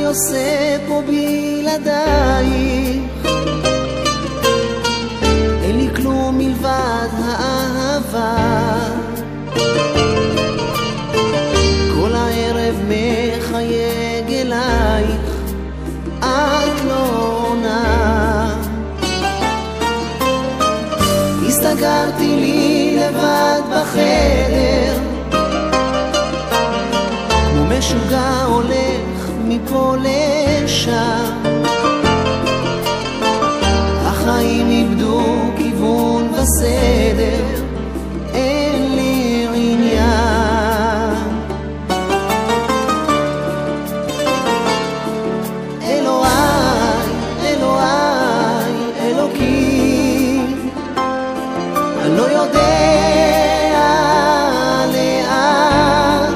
עושה פה בלעדייך? אין לי כלום מלבד האהבה, כל הערב מחייג אלייך, את לא עונה. הסתגרתי לי לבד בחדר, כמו משוגע הולך מפה לשם, החיים איבדו כיוון וסדר, אין לי עניין. אלוהי, אלוהי, אלוקים, אני לא יודע לאן.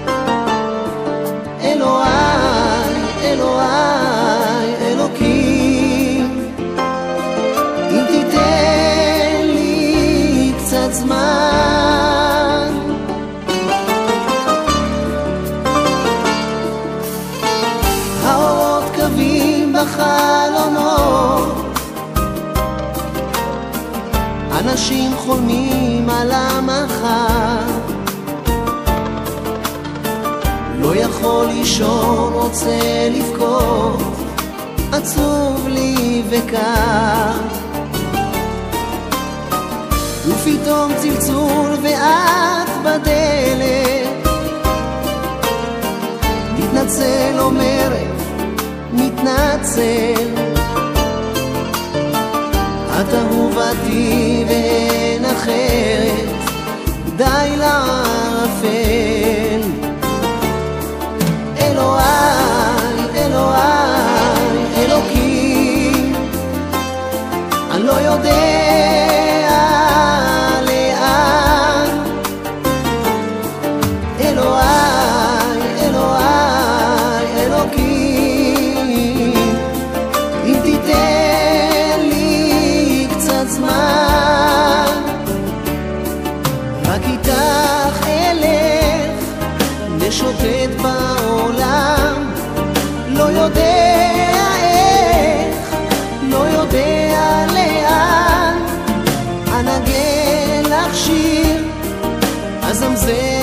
אלוהי, אלוהי, אלוקים, אם תיתן לי קצת זמן. האורות קווים בחלונות, אנשים חולמים על המחר, לא יכול לישון, רוצה לבכות, עצוב לי וקר. ופתאום צלצול ואת בדלת, מתנצל אומרת, מתנצל, את אהובתי ואין אחרת, די לערפל. אלוהי, אלוהי, אלוקים, אני לא יודע לאן. אלוהי, אלוהי, אלוקים, אם תיתן לי קצת זמן, רק איתך אלך נשוטט בעולם, לא יודע איך, לא יודע לאן. אנגן לך שיר, הזמזם